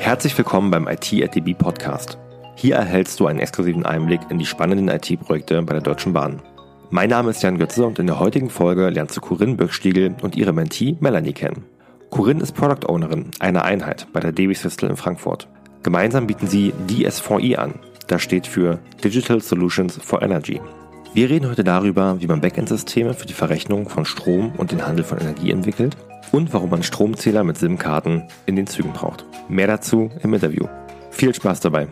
Herzlich willkommen beim IT@DB Podcast. Hier erhältst du einen exklusiven Einblick in die spannenden IT-Projekte bei der Deutschen Bahn. Mein Name ist Jan Götze und in der heutigen Folge lernst du Corinne Böckstiegel und ihre Mentee Melanie kennen. Corinne ist Product Ownerin einer Einheit bei der DB Systel in Frankfurt. Gemeinsam bieten sie DS4E an. Das steht für Digital Solutions for Energy. Wir reden heute darüber, wie man Backend-Systeme für die Verrechnung von Strom und den Handel von Energie entwickelt und warum man Stromzähler mit SIM-Karten in den Zügen braucht. Mehr dazu im Interview. Viel Spaß dabei!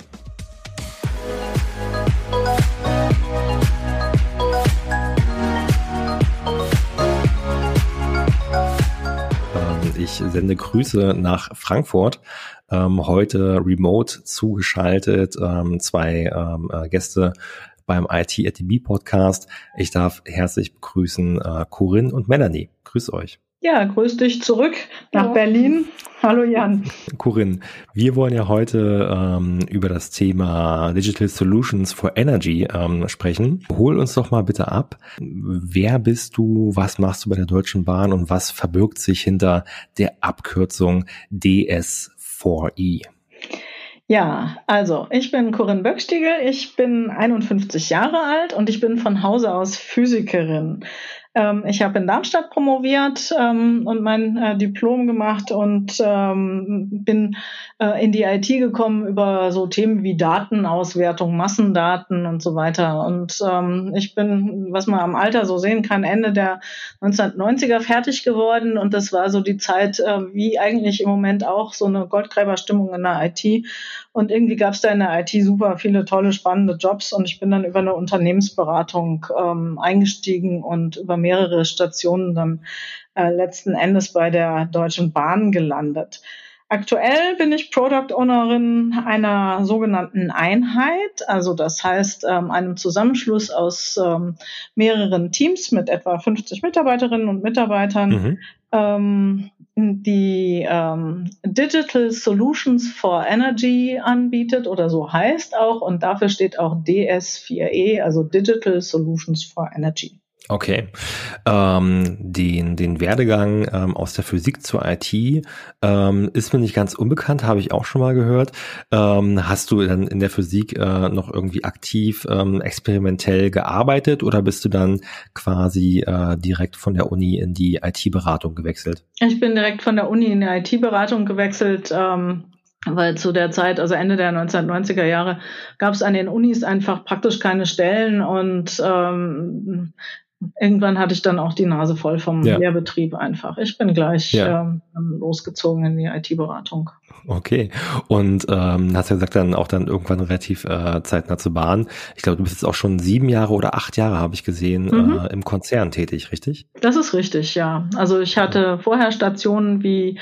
Ich sende Grüße nach Frankfurt. Heute remote zugeschaltet, zwei Gäste beim IT@DB Podcast. Ich darf herzlich begrüßen Corinne und Melanie. Grüß euch. Ja, grüß dich zurück nach Berlin. Hallo Jan. Corinne, wir wollen ja heute über das Thema Digital Solutions for Energy sprechen. Hol uns doch mal bitte ab. Wer bist du? Was machst du bei der Deutschen Bahn? Und was verbirgt sich hinter der Abkürzung DS4E? Ja, also ich bin Corinne Böckstiegel, ich bin 51 Jahre alt und ich bin von Hause aus Physikerin. Ich habe in Darmstadt promoviert und mein Diplom gemacht und bin in die IT gekommen über so Themen wie Datenauswertung, Massendaten und so weiter. Und ich bin, was man am Alter so sehen kann, Ende der 1990er fertig geworden. Und das war so die Zeit, wie eigentlich im Moment auch, so eine Goldgräberstimmung in der IT. Und irgendwie gab es da in der IT super viele tolle, spannende Jobs. Und ich bin dann über eine Unternehmensberatung eingestiegen und über mehrere Stationen dann letzten Endes bei der Deutschen Bahn gelandet. Aktuell bin ich Product Ownerin einer sogenannten Einheit, also das heißt einem Zusammenschluss aus mehreren Teams mit etwa 50 Mitarbeiterinnen und Mitarbeitern, die Digital Solutions for Energy anbietet oder so heißt auch, und dafür steht auch DS4E, also Digital Solutions for Energy. Okay, den Werdegang aus der Physik zur IT ist mir nicht ganz unbekannt, habe ich auch schon mal gehört. Hast du dann in der Physik noch irgendwie aktiv experimentell gearbeitet oder bist du dann quasi direkt von der Uni in die IT-Beratung gewechselt? Ich bin direkt von der Uni in die IT-Beratung gewechselt, weil zu der Zeit, also Ende der 1990er Jahre, gab es an den Unis einfach praktisch keine Stellen und irgendwann hatte ich dann auch die Nase voll vom Lehrbetrieb einfach. Ich bin gleich losgezogen in die IT-Beratung. Okay. Und hast ja gesagt, dann irgendwann relativ zeitnah zur Bahn. Ich glaube, du bist jetzt auch schon 7 Jahre oder 8 Jahre, habe ich gesehen, im Konzern tätig, richtig? Das ist richtig, ja. Also ich hatte vorher Stationen wie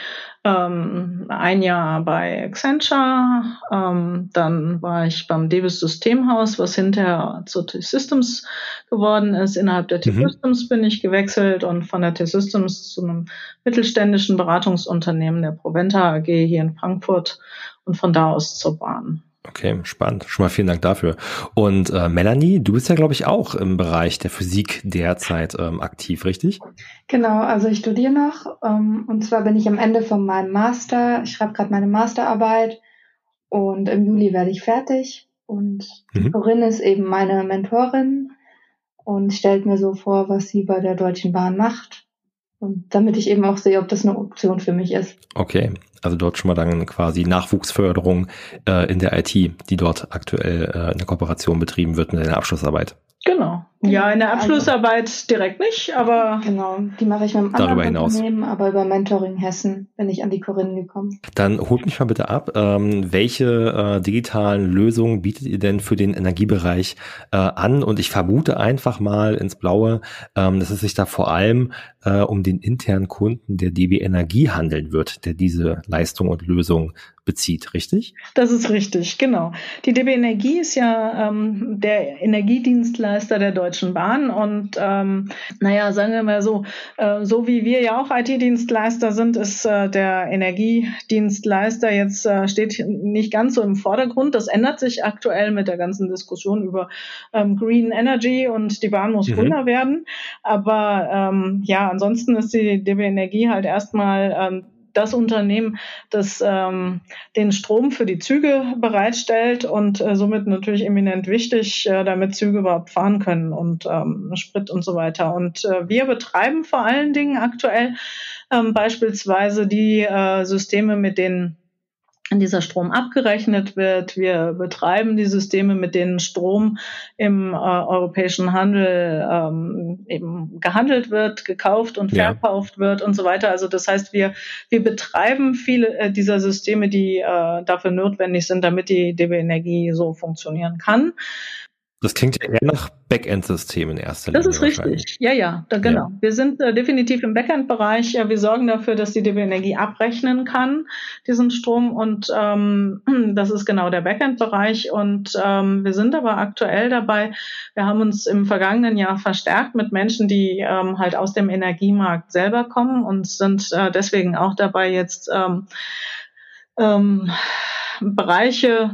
1 Jahr bei Accenture, dann war ich beim DBS Systemhaus, was hinterher zur T-Systems geworden ist. Innerhalb der T-Systems bin ich gewechselt und von der T-Systems zu einem mittelständischen Beratungsunternehmen, der Proventa AG hier in Frankfurt, und von da aus zur Bahn. Okay, spannend. Schon mal vielen Dank dafür. Und Melanie, du bist ja, glaube ich, auch im Bereich der Physik derzeit aktiv, richtig? Genau, also ich studiere noch und zwar bin ich am Ende von meinem Master. Ich schreibe gerade meine Masterarbeit und im Juli werde ich fertig. Und Corinne ist eben meine Mentorin und stellt mir so vor, was sie bei der Deutschen Bahn macht. Und damit ich eben auch sehe, ob das eine Option für mich ist. Okay, also dort schon mal dann quasi Nachwuchsförderung in der IT, die dort aktuell in der Kooperation betrieben wird mit der Abschlussarbeit. Genau. Ja, in der Abschlussarbeit direkt nicht, aber... Genau, die mache ich mit einem anderen Unternehmen, aber über Mentoring Hessen bin ich an die Corinne gekommen. Dann holt mich mal bitte ab, welche digitalen Lösungen bietet ihr denn für den Energiebereich an? Und ich vermute einfach mal ins Blaue, dass es sich da vor allem um den internen Kunden der DB Energie handeln wird, der diese Leistung und Lösung bezieht, richtig? Das ist richtig, genau. Die DB Energie ist ja der Energiedienstleister der Deutschen Bahn und sagen wir mal so, so wie wir ja auch IT-Dienstleister sind, ist der Energiedienstleister jetzt steht nicht ganz so im Vordergrund. Das ändert sich aktuell mit der ganzen Diskussion über Green Energy und die Bahn muss grüner werden. Aber ansonsten ist die DB Energie halt erstmal das Unternehmen, das den Strom für die Züge bereitstellt und somit natürlich eminent wichtig, damit Züge überhaupt fahren können und Sprit und so weiter. Und wir betreiben vor allen Dingen aktuell beispielsweise die Systeme, mit denen dieser Strom abgerechnet wird. Wir betreiben die Systeme, mit denen Strom im europäischen Handel eben gehandelt wird, gekauft und verkauft wird und so weiter. Also das heißt, wir betreiben viele dieser Systeme, die dafür notwendig sind, damit die DB Energie so funktionieren kann. Das klingt ja eher nach Backend-System in erster Linie. Das ist richtig. Ja, genau. Ja. Wir sind definitiv im Backend-Bereich. Wir sorgen dafür, dass die DB Energie abrechnen kann, diesen Strom. Und das ist genau der Backend-Bereich. Und wir sind aber aktuell dabei, wir haben uns im vergangenen Jahr verstärkt mit Menschen, die halt aus dem Energiemarkt selber kommen und sind deswegen auch dabei, jetzt Bereiche,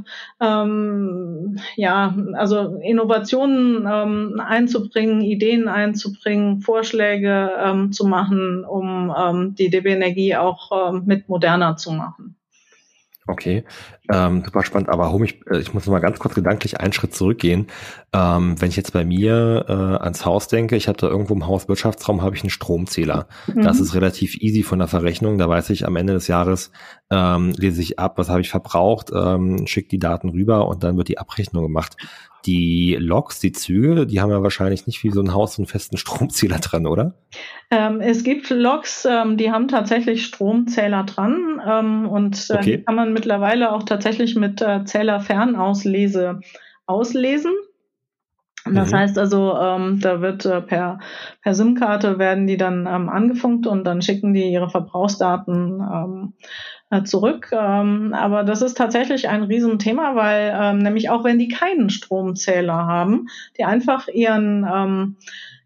also Innovationen einzubringen, Ideen einzubringen, Vorschläge zu machen, um die DB Energie auch mit moderner zu machen. Okay, super spannend, aber ich muss noch mal ganz kurz gedanklich einen Schritt zurückgehen. Wenn ich jetzt bei mir ans Haus denke, ich habe da irgendwo im Hauswirtschaftsraum habe ich einen Stromzähler. Das ist relativ easy von der Verrechnung. Da weiß ich, am Ende des Jahres lese ich ab, was habe ich verbraucht, schicke die Daten rüber und dann wird die Abrechnung gemacht. Die Loks, die Züge, die haben ja wahrscheinlich nicht wie so ein Haus einen festen Stromzähler dran, oder? Es gibt Loks, die haben tatsächlich Stromzähler dran und die kann man mittlerweile auch tatsächlich mit Zählerfernauslese auslesen. Das heißt also, da wird per SIM-Karte werden die dann angefunkt und dann schicken die ihre Verbrauchsdaten zurück. Aber das ist tatsächlich ein Riesenthema, weil nämlich auch wenn die keinen Stromzähler haben, die einfach ihren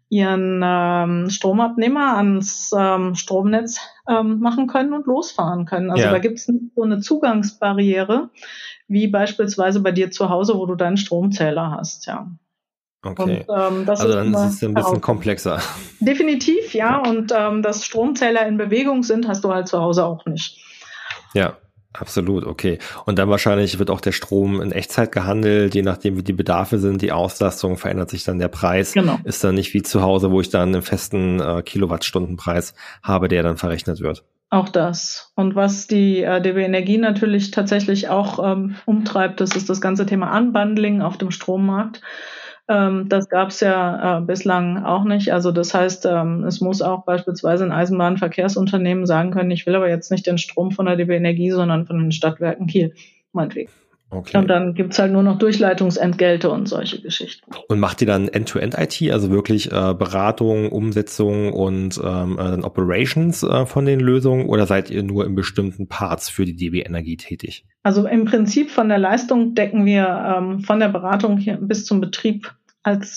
Stromabnehmer ans Stromnetz machen können und losfahren können. Also da gibt es nicht so eine Zugangsbarriere wie beispielsweise bei dir zu Hause, wo du deinen Stromzähler hast, ja. Okay, und, also dann ist es ein bisschen komplexer. Definitiv, ja. Und dass Stromzähler in Bewegung sind, hast du halt zu Hause auch nicht. Ja, absolut, okay. Und dann wahrscheinlich wird auch der Strom in Echtzeit gehandelt, je nachdem wie die Bedarfe sind, die Auslastung, verändert sich dann der Preis. Genau. Ist dann nicht wie zu Hause, wo ich dann einen festen Kilowattstundenpreis habe, der dann verrechnet wird. Auch das. Und was die DB Energie natürlich tatsächlich auch umtreibt, das ist das ganze Thema Unbundling auf dem Strommarkt. Das gab es ja bislang auch nicht. Also das heißt, es muss auch beispielsweise ein Eisenbahnverkehrsunternehmen sagen können, ich will aber jetzt nicht den Strom von der DB Energie, sondern von den Stadtwerken Kiel, meinetwegen. Okay. Und dann gibt's halt nur noch Durchleitungsentgelte und solche Geschichten. Und macht ihr dann End-to-End-IT, also wirklich Beratung, Umsetzung und dann Operations von den Lösungen, oder seid ihr nur in bestimmten Parts für die DB Energie tätig? Also im Prinzip von der Leistung decken wir von der Beratung hier bis zum Betrieb als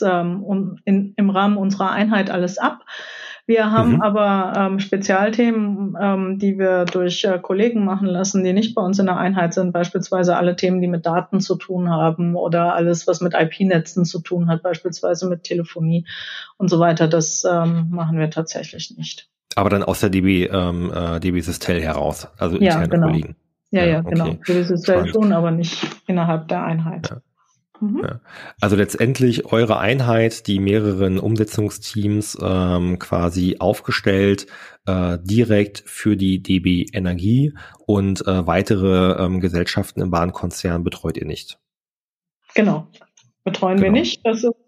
im Rahmen unserer Einheit alles ab. Wir haben aber Spezialthemen, die wir durch Kollegen machen lassen, die nicht bei uns in der Einheit sind, beispielsweise alle Themen, die mit Daten zu tun haben oder alles, was mit IP-Netzen zu tun hat, beispielsweise mit Telefonie und so weiter. Das machen wir tatsächlich nicht. Aber dann aus der DB Systel heraus, also interne Kollegen. Ja, genau. DB Systel schon, aber nicht innerhalb der Einheit. Ja. Ja. Also letztendlich eure Einheit, die mehreren Umsetzungsteams quasi aufgestellt, direkt für die DB Energie, und weitere Gesellschaften im Bahnkonzern betreut ihr nicht. Genau, betreuen wir nicht. Das ist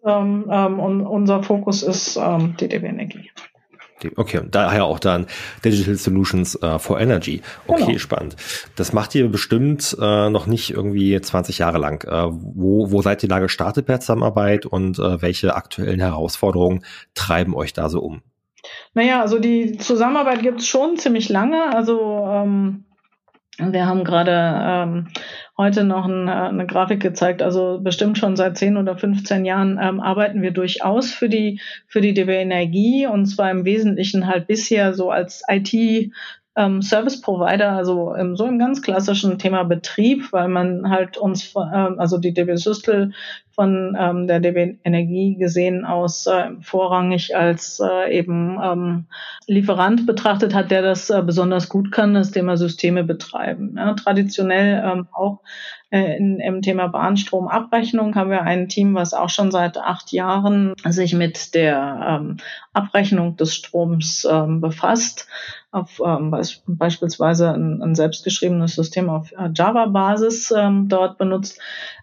unser Fokus ist die DB Energie. Okay, und daher auch dann Digital Solutions for Energy. Okay, genau. Spannend. Das macht ihr bestimmt noch nicht irgendwie 20 Jahre lang. Wo seid ihr da gestartet per Zusammenarbeit und welche aktuellen Herausforderungen treiben euch da so um? Naja, also die Zusammenarbeit gibt es schon ziemlich lange. Also wir haben gerade heute noch eine Grafik gezeigt, also bestimmt schon seit 10 oder 15 Jahren arbeiten wir durchaus für die DB Energie, und zwar im Wesentlichen halt bisher so als IT Service Provider, also so im ganz klassischen Thema Betrieb, weil man halt uns, also die DB Systel von der DB Energie gesehen aus vorrangig als eben Lieferant betrachtet hat, der das besonders gut kann, das Thema Systeme betreiben. Ja, traditionell auch im Thema Bahnstromabrechnung haben wir ein Team, was auch schon seit 8 Jahren sich mit der Abrechnung des Stroms befasst, auf beispielsweise ein selbstgeschriebenes System auf Java-Basis dort benutzt.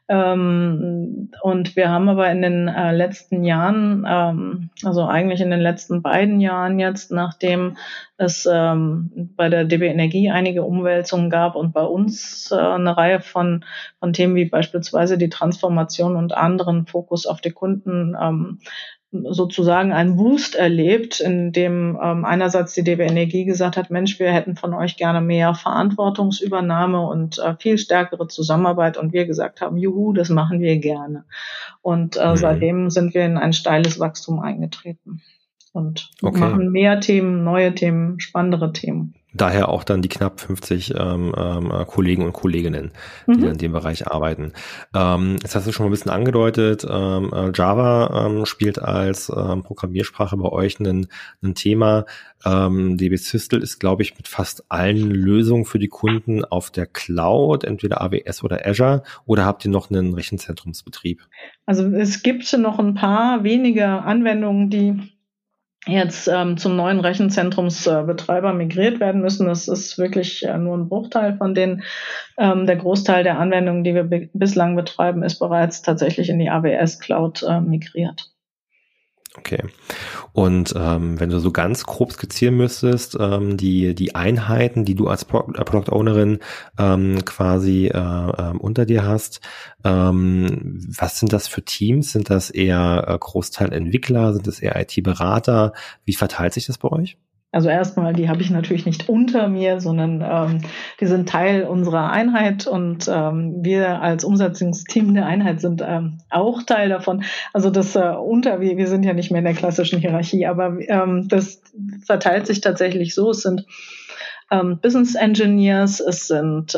Und wir haben aber in den letzten Jahren, also eigentlich in den letzten beiden Jahren jetzt, nachdem es bei der DB Energie einige Umwälzungen gab und bei uns eine Reihe von Themen wie beispielsweise die Transformation und anderen Fokus auf die Kunden sozusagen einen Boost erlebt, in dem einerseits die DB Energie gesagt hat, Mensch, wir hätten von euch gerne mehr Verantwortungsübernahme und viel stärkere Zusammenarbeit, und wir gesagt haben, juhu, das machen wir gerne. Und seitdem sind wir in ein steiles Wachstum eingetreten und machen mehr Themen, neue Themen, spannendere Themen. Daher auch dann die knapp 50 Kollegen und Kolleginnen, die in dem Bereich arbeiten. Jetzt hast du schon mal ein bisschen angedeutet, Java spielt als Programmiersprache bei euch ein Thema. DB Systel ist, glaube ich, mit fast allen Lösungen für die Kunden auf der Cloud, entweder AWS oder Azure, oder habt ihr noch einen Rechenzentrumsbetrieb? Also es gibt noch ein paar wenige Anwendungen, die jetzt zum neuen Rechenzentrumsbetreiber migriert werden müssen. Das ist wirklich nur ein Bruchteil von denen. Der Großteil der Anwendungen, die wir bislang betreiben, ist bereits tatsächlich in die AWS Cloud migriert. Okay. Und wenn du so ganz grob skizzieren müsstest, die Einheiten, die du als Product Ownerin quasi unter dir hast, was sind das für Teams? Sind das eher Großteil Entwickler? Sind das eher IT-Berater? Wie verteilt sich das bei euch? Also erstmal, die habe ich natürlich nicht unter mir, sondern die sind Teil unserer Einheit, und wir als Umsetzungsteam der Einheit sind auch Teil davon. Also das wir sind ja nicht mehr in der klassischen Hierarchie, aber das verteilt sich tatsächlich so. Es sind Business Engineers, es sind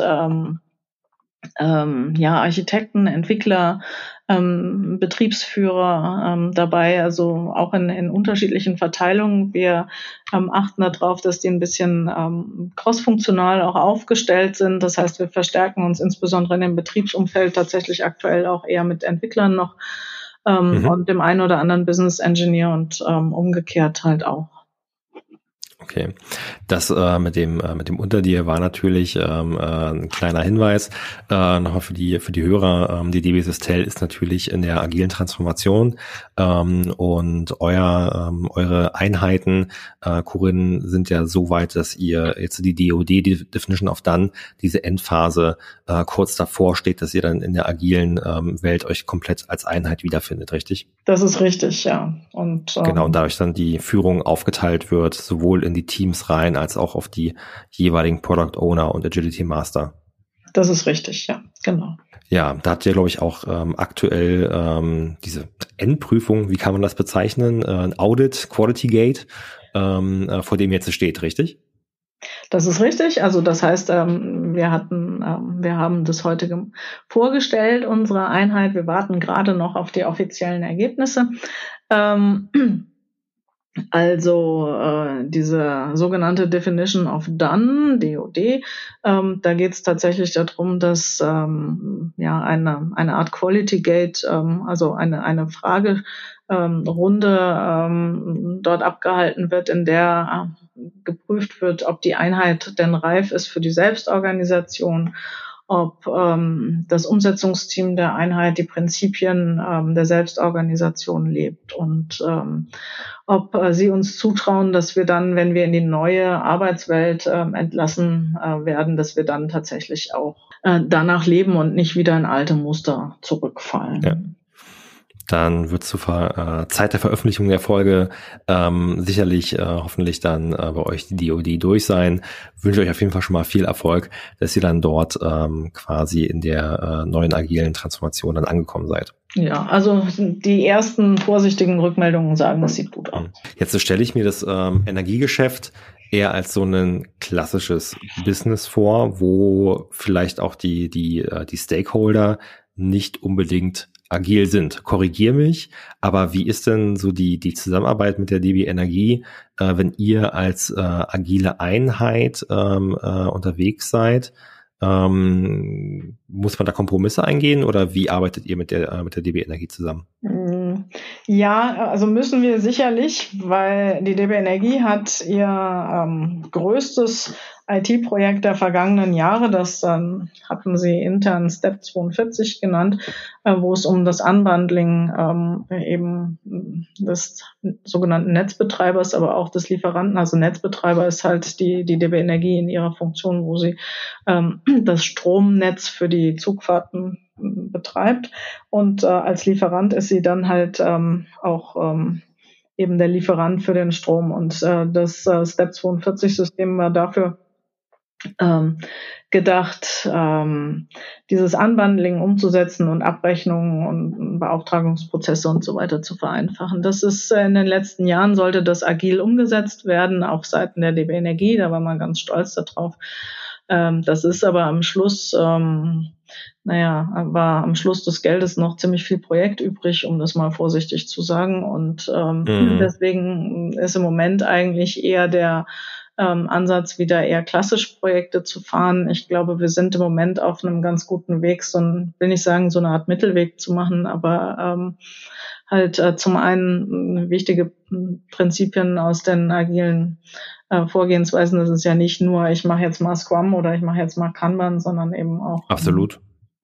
Architekten, Entwickler, Betriebsführer dabei, also auch in unterschiedlichen Verteilungen. Wir achten darauf, dass die ein bisschen crossfunktional auch aufgestellt sind. Das heißt, wir verstärken uns insbesondere in dem Betriebsumfeld tatsächlich aktuell auch eher mit Entwicklern noch und dem einen oder anderen Business Engineer und umgekehrt halt auch. Okay, das mit dem unter dir war natürlich ein kleiner Hinweis nochmal für die Hörer. Die DB Systel ist natürlich in der agilen Transformation und eure Einheiten, Corinne, sind ja so weit, dass ihr jetzt die DOD, die Definition of Done, diese Endphase kurz davor steht, dass ihr dann in der agilen Welt euch komplett als Einheit wiederfindet, richtig? Das ist richtig, ja. Und genau, und dadurch dann die Führung aufgeteilt wird, sowohl in die Teams rein, als auch auf die jeweiligen Product Owner und Agility Master. Das ist richtig, ja, genau. Ja, da habt ihr, glaube ich, auch aktuell diese Endprüfung, wie kann man das bezeichnen? Ein Audit, Quality Gate, vor dem jetzt steht, richtig? Das ist richtig. Also das heißt, wir haben das heute vorgestellt, unsere Einheit. Wir warten gerade noch auf die offiziellen Ergebnisse. Also diese sogenannte Definition of Done, DOD, da geht es tatsächlich darum, dass eine Art Quality Gate, also eine Fragerunde dort abgehalten wird, in der geprüft wird, ob die Einheit denn reif ist für die Selbstorganisation, ob das Umsetzungsteam der Einheit die Prinzipien der Selbstorganisation lebt und ob sie uns zutrauen, dass wir dann, wenn wir in die neue Arbeitswelt entlassen werden, dass wir dann tatsächlich auch danach leben und nicht wieder in alte Muster zurückfallen. Ja. Dann wird zur Zeit der Veröffentlichung der Folge sicherlich hoffentlich dann bei euch die DOD durch sein. Wünsche euch auf jeden Fall schon mal viel Erfolg, dass ihr dann dort quasi in der neuen agilen Transformation dann angekommen seid. Ja, also die ersten vorsichtigen Rückmeldungen sagen, das sieht gut aus. Jetzt stelle ich mir das Energiegeschäft eher als so ein klassisches Business vor, wo vielleicht auch die Stakeholder nicht unbedingt agil sind. Korrigier mich, aber wie ist denn so die Zusammenarbeit mit der DB Energie, wenn ihr als agile Einheit unterwegs seid? Muss man da Kompromisse eingehen oder wie arbeitet ihr mit der DB Energie zusammen? Ja, also müssen wir sicherlich, weil die DB Energie hat ihr größtes IT-Projekt der vergangenen Jahre, das hatten sie intern Step 42 genannt, wo es um das Unbundling eben des sogenannten Netzbetreibers, aber auch des Lieferanten, also Netzbetreiber ist halt die DB Energie in ihrer Funktion, wo sie das Stromnetz für die Zugfahrten betreibt und als Lieferant ist sie dann halt auch eben der Lieferant für den Strom und das Step 42 System war dafür gedacht, dieses Unbundling umzusetzen und Abrechnungen und Beauftragungsprozesse und so weiter zu vereinfachen. Das ist in den letzten Jahren sollte das agil umgesetzt werden, auf Seiten der DB Energie, da war man ganz stolz darauf. Das ist aber am Schluss, war am Schluss des Geldes noch ziemlich viel Projekt übrig, um das mal vorsichtig zu sagen. Und deswegen ist im Moment eigentlich eher der Ansatz, wieder eher klassisch Projekte zu fahren. Ich glaube, wir sind im Moment auf einem ganz guten Weg, will nicht sagen, so eine Art Mittelweg zu machen, aber zum einen wichtige Prinzipien aus den agilen Vorgehensweisen. Das ist ja nicht nur, ich mache jetzt mal Scrum oder ich mache jetzt mal Kanban, sondern eben auch absolut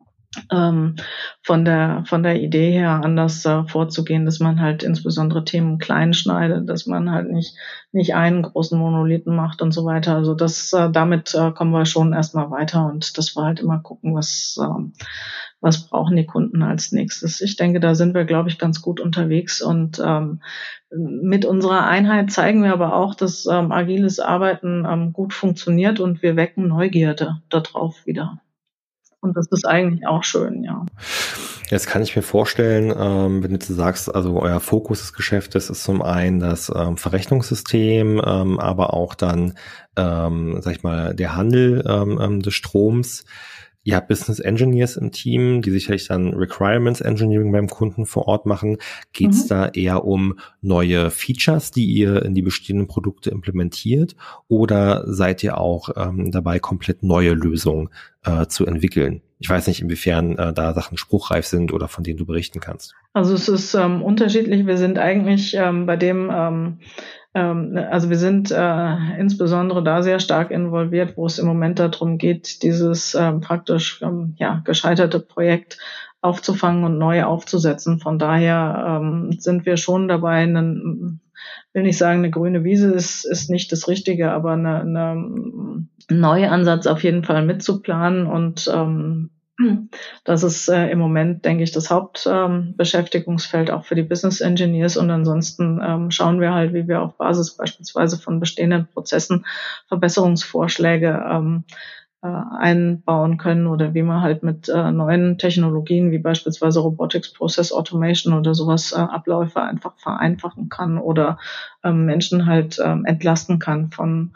von der Idee her anders vorzugehen, dass man halt insbesondere Themen klein schneidet, dass man halt nicht einen großen Monolithen macht und so weiter. Also damit kommen wir schon erstmal weiter und dass wir halt immer gucken, was brauchen die Kunden als nächstes. Ich denke, da sind wir, glaube ich, ganz gut unterwegs und mit unserer Einheit zeigen wir aber auch, dass agiles Arbeiten gut funktioniert und wir wecken Neugierde darauf wieder. Und das ist eigentlich auch schön, ja. Jetzt kann ich mir vorstellen, wenn du sagst, also euer Fokus des Geschäftes ist zum einen das Verrechnungssystem, aber auch dann, sag ich mal, der Handel des Stroms. Ihr habt Business Engineers im Team, die sicherlich dann Requirements Engineering beim Kunden vor Ort machen. Geht es da eher um neue Features, die ihr in die bestehenden Produkte implementiert? Oder seid ihr auch dabei, komplett neue Lösungen zu entwickeln? Ich weiß nicht, inwiefern da Sachen spruchreif sind oder von denen du berichten kannst. Also es ist unterschiedlich. Wir sind eigentlich bei dem also wir sind insbesondere da sehr stark involviert, wo es im Moment darum geht, dieses praktisch gescheiterte Projekt aufzufangen und neu aufzusetzen. Von daher sind wir schon dabei, will nicht sagen, eine grüne Wiese ist nicht das Richtige, aber einen neuen Ansatz auf jeden Fall mitzuplanen und das ist im Moment, denke ich, das Hauptbeschäftigungsfeld auch für die Business Engineers. Und ansonsten schauen wir halt, wie wir auf Basis beispielsweise von bestehenden Prozessen Verbesserungsvorschläge einbauen können oder wie man halt mit neuen Technologien wie beispielsweise Robotics, Process Automation oder sowas Abläufe einfach vereinfachen kann oder Menschen halt entlasten kann von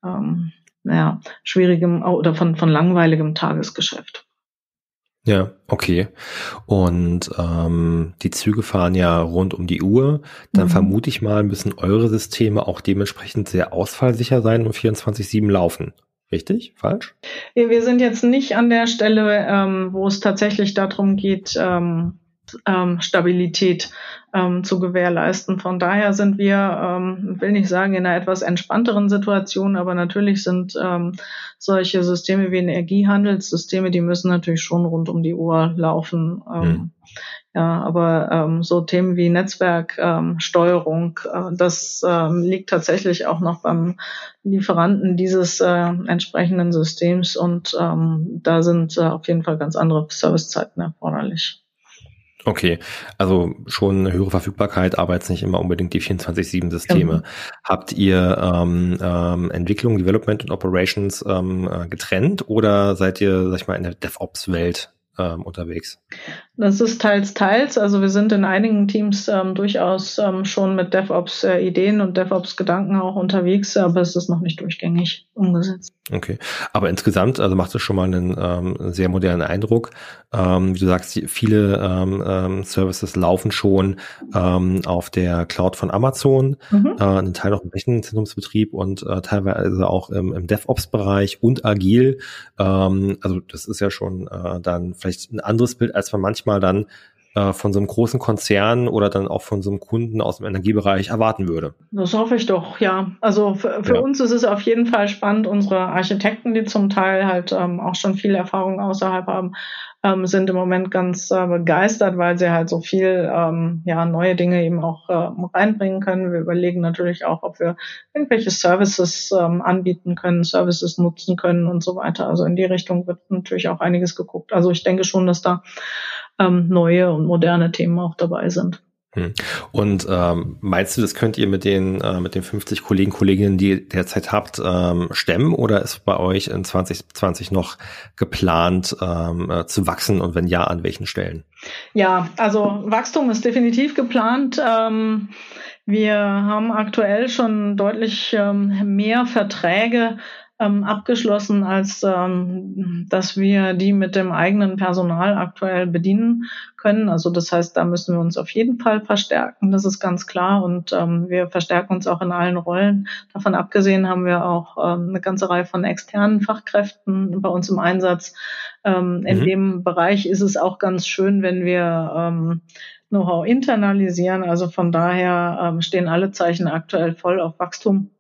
schwierigem oder von langweiligem Tagesgeschäft. Ja, okay. Und die Züge fahren ja rund um die Uhr. Dann vermute ich mal, müssen eure Systeme auch dementsprechend sehr ausfallsicher sein und 24/7 laufen. Richtig? Falsch? Wir sind jetzt nicht an der Stelle, wo es tatsächlich darum geht, Stabilität zu gewährleisten. Von daher sind wir, will nicht sagen, in einer etwas entspannteren Situation, aber natürlich sind solche Systeme wie Energiehandelssysteme, die müssen natürlich schon rund um die Uhr laufen. Ja, aber so Themen wie Netzwerksteuerung, das liegt tatsächlich auch noch beim Lieferanten dieses entsprechenden Systems und da sind auf jeden Fall ganz andere Servicezeiten erforderlich. Okay, also schon eine höhere Verfügbarkeit, aber jetzt nicht immer unbedingt die 24/7-Systeme. Habt ihr Entwicklung, Development und Operations getrennt oder seid ihr, sag ich mal, in der DevOps-Welt unterwegs? Das ist teils, teils. Also wir sind in einigen Teams durchaus schon mit DevOps-Ideen und DevOps-Gedanken auch unterwegs, aber es ist noch nicht durchgängig umgesetzt. Okay, aber insgesamt, also macht es schon mal einen sehr modernen Eindruck. Wie du sagst, viele Services laufen schon auf der Cloud von Amazon, einen Teil auch im Rechenzentrumsbetrieb und teilweise auch im DevOps-Bereich und agil. Also das ist ja schon dann vielleicht ein anderes Bild, als man manchmal dann von so einem großen Konzern oder dann auch von so einem Kunden aus dem Energiebereich erwarten würde. Das hoffe ich doch, ja. Also für uns ist es auf jeden Fall spannend. Unsere Architekten, die zum Teil halt auch schon viel Erfahrung außerhalb haben, sind im Moment ganz begeistert, weil sie halt so viel neue Dinge eben auch reinbringen können. Wir überlegen natürlich auch, ob wir irgendwelche Services anbieten können, Services nutzen können und so weiter. Also in die Richtung wird natürlich auch einiges geguckt. Also ich denke schon, dass da neue und moderne Themen auch dabei sind. Und meinst du, das könnt ihr mit den 50 Kolleginnen, die ihr derzeit habt, stemmen, oder ist bei euch in 2020 noch geplant zu wachsen, und wenn ja, an welchen Stellen? Ja, also Wachstum ist definitiv geplant. Wir haben aktuell schon deutlich mehr Verträge abgeschlossen, als dass wir die mit dem eigenen Personal aktuell bedienen können. Also das heißt, da müssen wir uns auf jeden Fall verstärken, das ist ganz klar. Und wir verstärken uns auch in allen Rollen. Davon abgesehen haben wir auch eine ganze Reihe von externen Fachkräften bei uns im Einsatz. In dem Bereich ist es auch ganz schön, wenn wir Know-how internalisieren. Also von daher stehen alle Zeichen aktuell voll auf Wachstum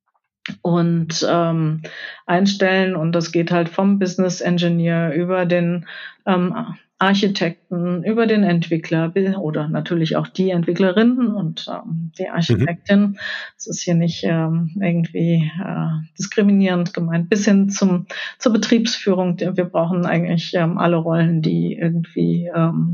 und einstellen, und das geht halt vom Business Engineer über den Architekten, über den Entwickler oder natürlich auch die Entwicklerinnen und die Architektin. Das ist hier nicht irgendwie diskriminierend gemeint, bis hin zur Betriebsführung. Wir brauchen eigentlich alle Rollen, die irgendwie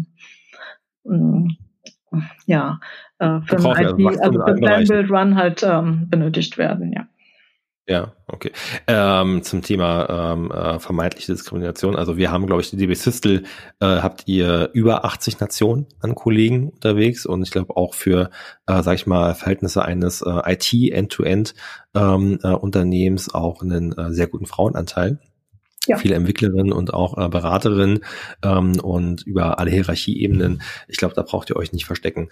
für ein IT, also für Plan, Build, Run halt benötigt werden, ja. Ja, okay. Zum Thema vermeintliche Diskrimination. Also wir haben, glaube ich, die DB Systel habt ihr über 80 Nationen an Kollegen unterwegs, und ich glaube auch für, sag ich mal, Verhältnisse eines IT-End-to-End Unternehmens auch einen sehr guten Frauenanteil. Ja. Viele Entwicklerinnen und auch Beraterinnen und über alle Hierarchieebenen. Ich glaube, da braucht ihr euch nicht verstecken.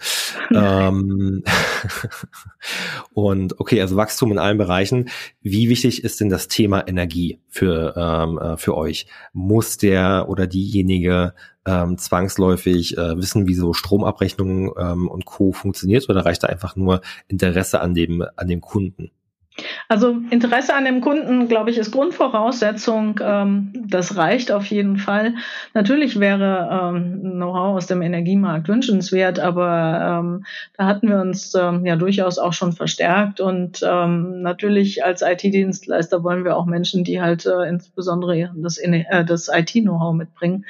Und okay, also Wachstum in allen Bereichen. Wie wichtig ist denn das Thema Energie für euch? Muss der oder diejenige zwangsläufig wissen, wie so Stromabrechnungen und Co. funktioniert, oder reicht da einfach nur Interesse an dem Kunden? Also Interesse an dem Kunden, glaube ich, ist Grundvoraussetzung. Das reicht auf jeden Fall. Natürlich wäre Know-how aus dem Energiemarkt wünschenswert, aber da hatten wir uns ja durchaus auch schon verstärkt. Und natürlich als IT-Dienstleister wollen wir auch Menschen, die halt insbesondere das IT-Know-how mitbringen.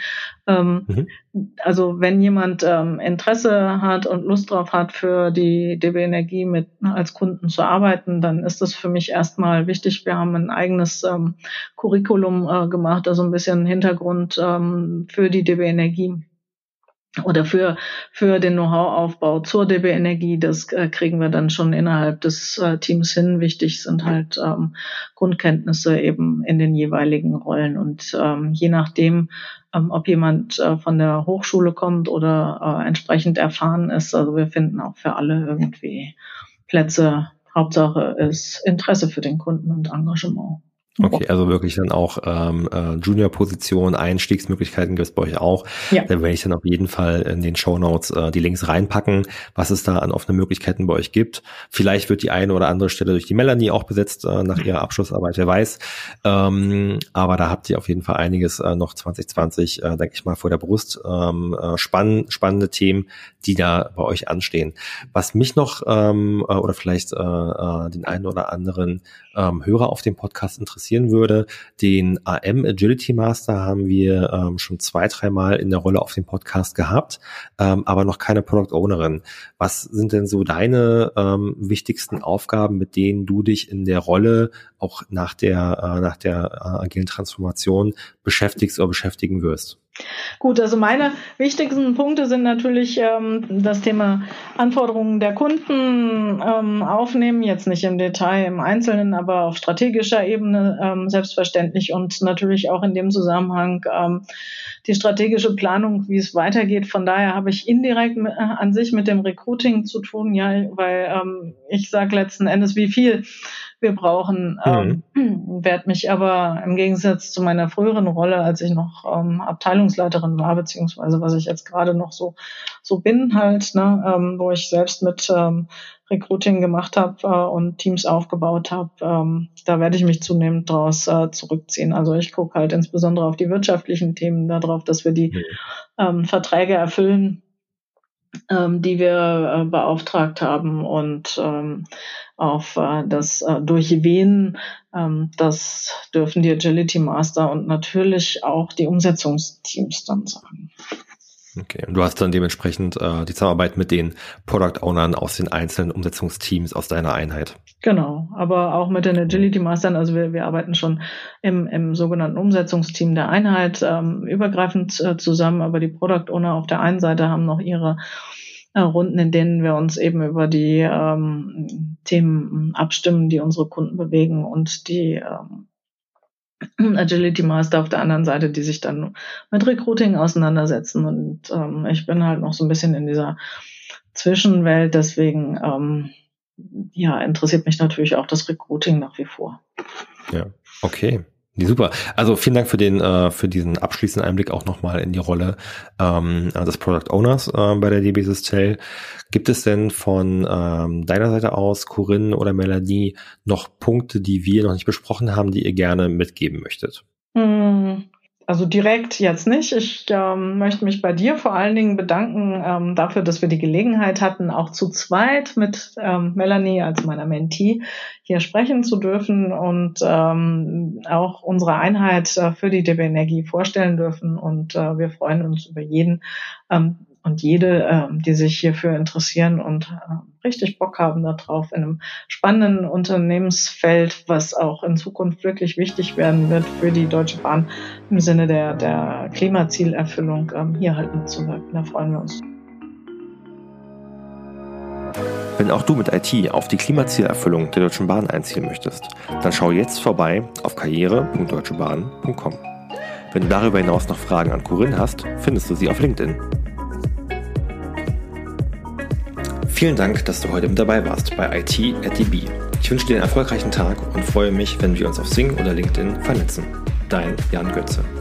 Also wenn jemand Interesse hat und Lust drauf hat, für die DB Energie als Kunden zu arbeiten, dann ist das für mich erstmal wichtig. Wir haben ein eigenes Curriculum gemacht, also ein bisschen Hintergrund für die DB Energie oder für den Know-how-Aufbau zur DB Energie. Das kriegen wir dann schon innerhalb des Teams hin. Wichtig sind halt Grundkenntnisse eben in den jeweiligen Rollen, und je nachdem, ob jemand von der Hochschule kommt oder entsprechend erfahren ist. Also wir finden auch für alle irgendwie Plätze. Hauptsache ist Interesse für den Kunden und Engagement. Okay, also wirklich dann auch Junior-Position, Einstiegsmöglichkeiten gibt es bei euch auch. Ja. Da werde ich dann auf jeden Fall in den Shownotes die Links reinpacken, was es da an offenen Möglichkeiten bei euch gibt. Vielleicht wird die eine oder andere Stelle durch die Melanie auch besetzt nach ihrer Abschlussarbeit, wer weiß. Aber da habt ihr auf jeden Fall einiges noch 2020, denke ich mal, vor der Brust. Spannende Themen, die da bei euch anstehen. Was mich noch oder vielleicht den einen oder anderen Hörer auf dem Podcast interessieren würde, den AM Agility Master haben wir schon 2-3 Mal in der Rolle auf dem Podcast gehabt, aber noch keine Product Ownerin. Was sind denn so deine wichtigsten Aufgaben, mit denen du dich in der Rolle auch nach der agilen Transformation beschäftigst oder beschäftigen wirst? Gut, also meine wichtigsten Punkte sind natürlich das Thema Anforderungen der Kunden aufnehmen, jetzt nicht im Detail im Einzelnen, aber auf strategischer Ebene selbstverständlich und natürlich auch in dem Zusammenhang die strategische Planung, wie es weitergeht. Von daher habe ich indirekt an sich mit dem Recruiting zu tun, ja, weil ich sage letzten Endes, wie viel wir brauchen, werde mich aber im Gegensatz zu meiner früheren Rolle, als ich noch Abteilungsleiterin war, beziehungsweise was ich jetzt gerade noch so bin halt, ne, wo ich selbst mit Recruiting gemacht habe und Teams aufgebaut habe, da werde ich mich zunehmend daraus zurückziehen. Also ich gucke halt insbesondere auf die wirtschaftlichen Themen, darauf, dass wir die Verträge erfüllen, die wir beauftragt haben und auf das durch wen, das dürfen die Agility Master und natürlich auch die Umsetzungsteams dann sagen. Okay, und du hast dann dementsprechend die Zusammenarbeit mit den Product Ownern aus den einzelnen Umsetzungsteams aus deiner Einheit. Genau, aber auch mit den Agility Mastern, also wir arbeiten schon im sogenannten Umsetzungsteam der Einheit übergreifend zusammen, aber die Product Owner auf der einen Seite haben noch ihre Runden, in denen wir uns eben über die Themen abstimmen, die unsere Kunden bewegen und die Agility Master auf der anderen Seite, die sich dann mit Recruiting auseinandersetzen. Und ich bin halt noch so ein bisschen in dieser Zwischenwelt, deswegen interessiert mich natürlich auch das Recruiting nach wie vor. Ja, okay. Super. Also vielen Dank für diesen abschließenden Einblick auch nochmal in die Rolle des Product Owners bei der DB Systel. Gibt es denn von deiner Seite aus, Corinne oder Melanie, noch Punkte, die wir noch nicht besprochen haben, die ihr gerne mitgeben möchtet? Also direkt jetzt nicht. Ich möchte mich bei dir vor allen Dingen bedanken dafür, dass wir die Gelegenheit hatten, auch zu zweit mit Melanie als meiner Mentee hier sprechen zu dürfen und auch unsere Einheit für die DB Energie vorstellen dürfen. Und wir freuen uns über jeden und jede, die sich hierfür interessieren und richtig Bock haben darauf, in einem spannenden Unternehmensfeld, was auch in Zukunft wirklich wichtig werden wird für die Deutsche Bahn im Sinne der Klimazielerfüllung, hier halt mitzuwirken. Da freuen wir uns. Wenn auch du mit IT auf die Klimazielerfüllung der Deutschen Bahn einziehen möchtest, dann schau jetzt vorbei auf karriere.deutschebahn.com. Wenn du darüber hinaus noch Fragen an Corinne hast, findest du sie auf LinkedIn. Vielen Dank, dass du heute mit dabei warst bei IT@DB. Ich wünsche dir einen erfolgreichen Tag und freue mich, wenn wir uns auf Xing oder LinkedIn vernetzen. Dein Jan Götze.